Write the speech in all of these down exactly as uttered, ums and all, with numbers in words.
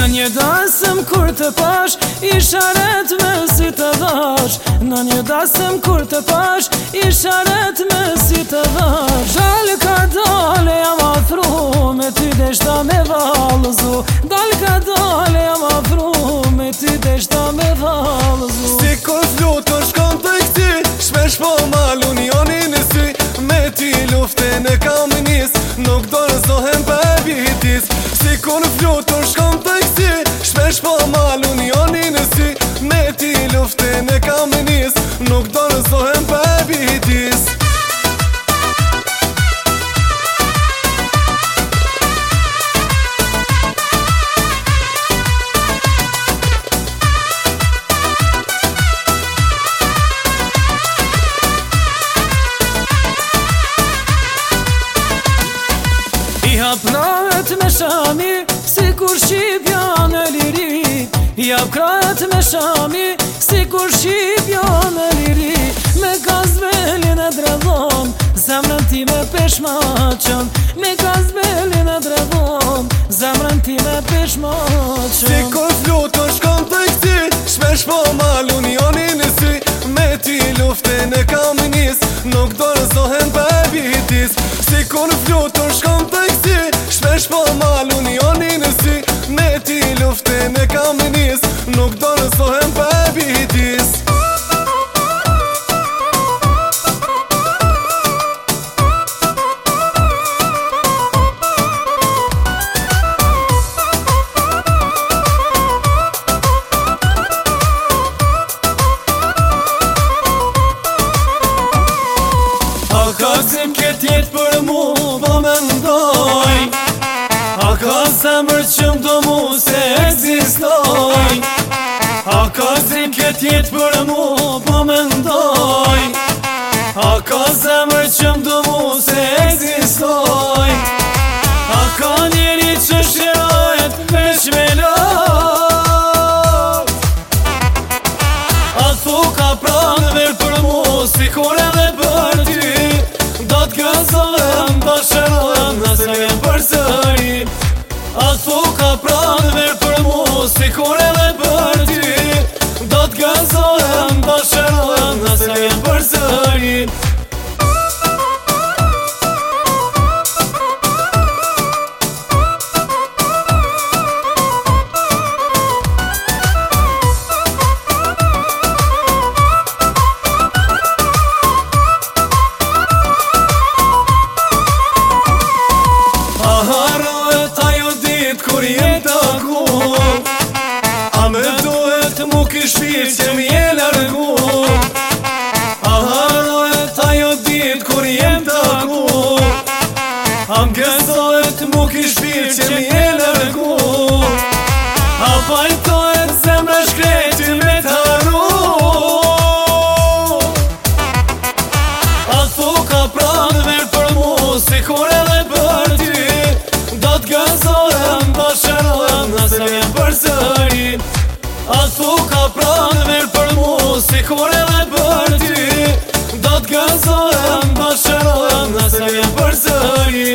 një dasëm kur të pash, isha ret me si të dhash. Në një dasëm kur të pash, isha ret me si të dhash. Dal ka dale jam afru, me ty deshta me valëzu. Dal ka dale jam afru, me ty deshta me valëzu. Si kur flutur shkon të këti, shpesh po malun joni në sy. Me ty luften e kam nis, nuk dorëzohem për vitis. Si kur flutur shkon të këti, shpesh po malun joni në sy. Me ty luften e kam nis, nuk dorëzohem për vitis. Jap krahet me shami, si kur shqipja në liri. Jap krahet me shami, si kur shqipja në liri. Me gazbelin e dredhon, zemrën ti me peshmaqën. Me gazbelin e dredhon, zemrën ti me peshmaqën. Si kur flutur shkon të këti, shpesh po malun joni në sy. Me ty luften e kam nis, nuk dorëzohem për vitis. Si kur flutur shkon të këti, shpesh po malun joni në sy. Me ty luften e kam nis, nuk dorëzohem për vitis. A ka zim këtë jetë për mu, po me ndoj. A ka zemër që m'do mu se eksistoj. A ka zim këtë jetë për mu, po me ndoj. A ka zemër që m'do mu se eksistoj. A ka njeri që shirojt veç me lot. A thu ka pranë ver për mu, si kur edhe për ty. Do t'gëzohem, do shërohem, nëse vjen për sëri. A thu ka pranë ver për mu, si kur edhe për ty. Do t'gëzohem, do shërohem, nëse vjen për sëri. Kur jem taku, a me duhet mu kishpir që m'je largu. A harohet ajo dit kur jem taku, a m'gëzohet mu kishpir që m'je largu. A pajtohet zemra shkreti me t'haru. A thu ka pranë ver për mu, si kur edhe për ty. Do t'gëzohem, do shërohem, nëse vjen për sëri. A thu ka pranë ver për mu, si kur edhe për ty. Do t'gëzohem, do shërohem, nëse vjen për sëri.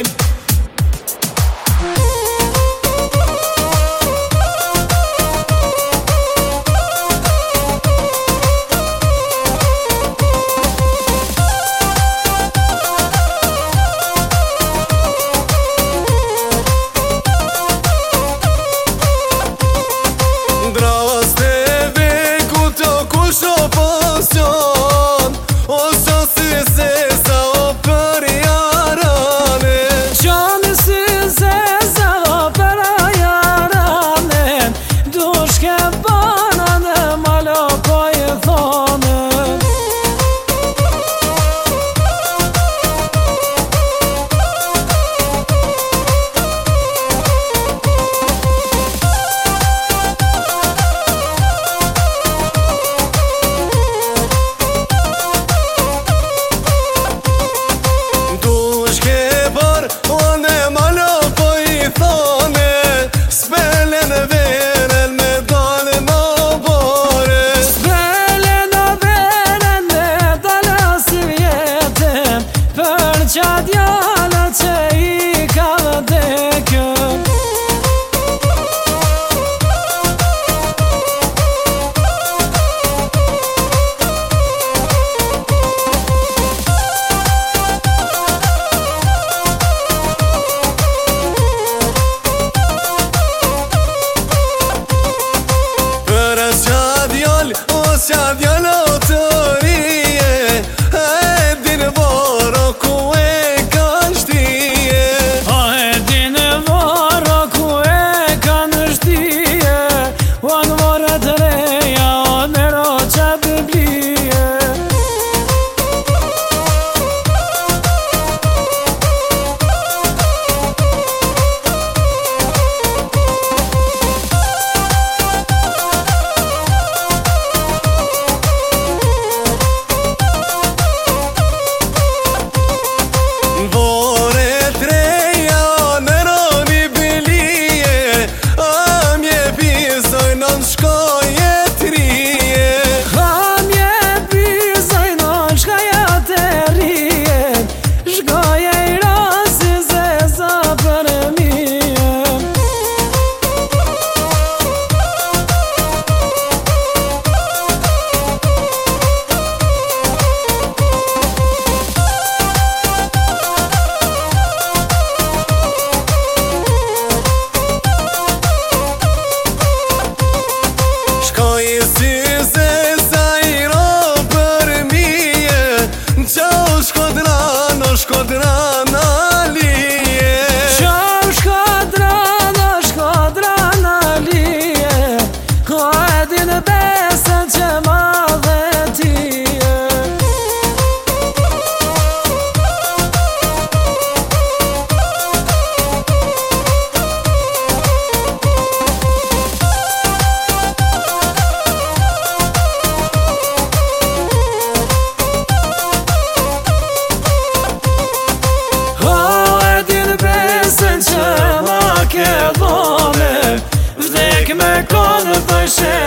me shë